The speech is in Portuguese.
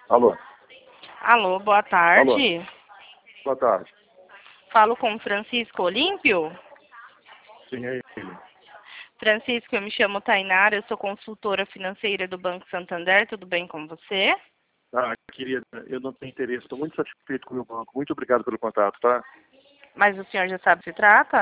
Alô? Alô, boa tarde. Alô? Boa tarde. Falo com Francisco Olímpio. Sim, é ele. Francisco, eu me chamo Tainara, eu sou consultora financeira do Banco Santander, tudo bem com você? Querida, eu não tenho interesse, estou muito satisfeito com o meu banco. Muito obrigado pelo contato, tá? Mas o senhor já sabe o que se trata?